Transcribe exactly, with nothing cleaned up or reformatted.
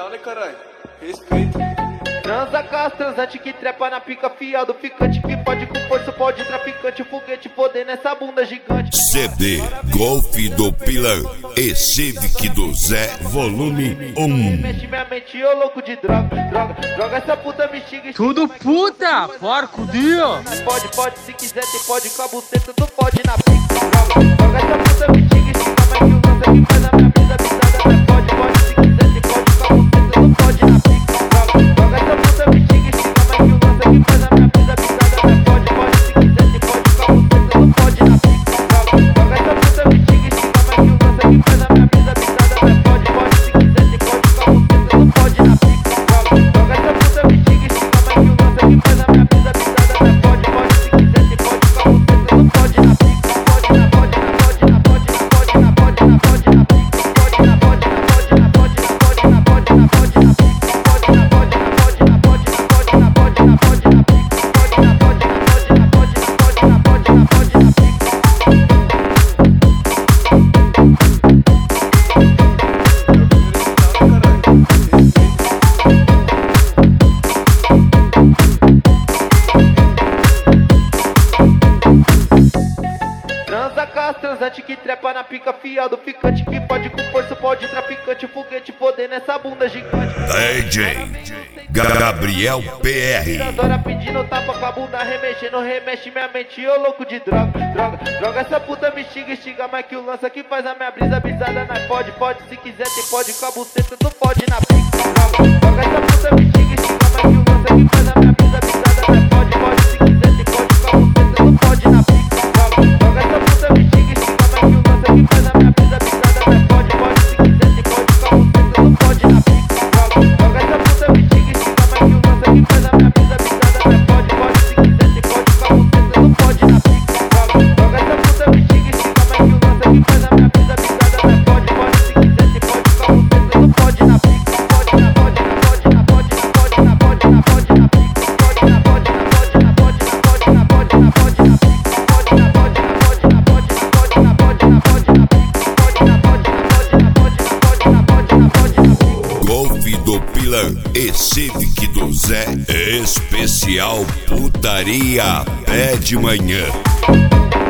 né, caralho? Respeito. Transa com as transante que trepa na pica, fiado ficante que pode com força, pode traficante, foguete, poder nessa bunda gigante. C D Golf do Pilan e Civic do Zé, volume um. Mexe minha mente, eu louco de droga, droga, droga, essa puta me xinga. Tudo puta, porco dio. Pode, pode, se quiser, tem pode com a buceta, tu pode na pica. Droga, droga, essa puta me xinga, xinga, mas que o lance que faz a minha vida pisada. Mas pode, pode, se quiser, tem pode com a buceta, tu pode na pica. Droga, droga, essa puta me xinga, xinga, mas que o lance que faz a minha vida pisada. Mas pode, pode, se quiser, tem pode com a buceta, tu pode na pica. Droga, droga, essa puta me xinga, xinga, mas que o lance que faz a minha vida pisada. Mas pode, pode, se quiser, tem pode com a buceta, tu pode na pica. Droga, droga, essa puta me xinga, xinga, mas que o lance que faz a minha vida pisada. Mas pode, pode, se quiser, tem pode com a buceta, tu pode na pica. Pode na, pode na, pode na, pode na, pode na, pode na, pode na pica. Pode na, pode na, pode na, pode na, pode na, pode na, pode na pica. Pode na, pode na, pode na, pode na, pode na, pode na, pode na pica. Pode na, pode na, pode na, pode na, pode na, pode na, pode na pica. Transa com as transante que trepa na pica, fiado ficante que pode com força, pode traficante, foguete, poder nessa bunda gigante. D J Gabriel P R. Adora pedindo tapa com a bunda, remexendo, remexe minha mente, eu louco de droga, droga, droga, essa puta me xinga, xinga, mas que o lança que faz a minha brisa bizada. Nós pode, pode, se quiser, tem pode com a buceta, tu pode na pica. Droga, droga, essa puta me xinga, xinga, mas que o lança que faz a minha brisa bizada. Nós pode, pode, se quiser, tem pode com a buceta, tu pode na pica. Droga, droga, essa puta me xinga, xinga, mas que o lança que faz a minha brisa bizada. Nós pode, pode, se quiser, tem pode com a buceta, tu pode na pica. Droga, droga, essa puta me xinga, xinga, mas que o lança que faz a minha brisa bizada. Nós pode, pode, se quiser, tem pode com a buceta, tu pode na pica. Droga, droga, essa puta me xinga, xinga, mas que o lança que faz a minha brisa bizada. Nós pode, pode, se quiser, tem pode com a buceta, tu pode na pica. Pode na, pode na, pode na, pode na, pode na, pode na, pode na pica. Pode na, pode na, pode na, pode na, pode na, pode na, pode na pica. Pode na, pode na, pode na, pode na, pode na, pode na, pode na pica. Pode na, pode na, pode na, pode na, pode na, pode na, pode na pica. Golf do Pilan e Civic do Zé, especial putaria pé de manhã.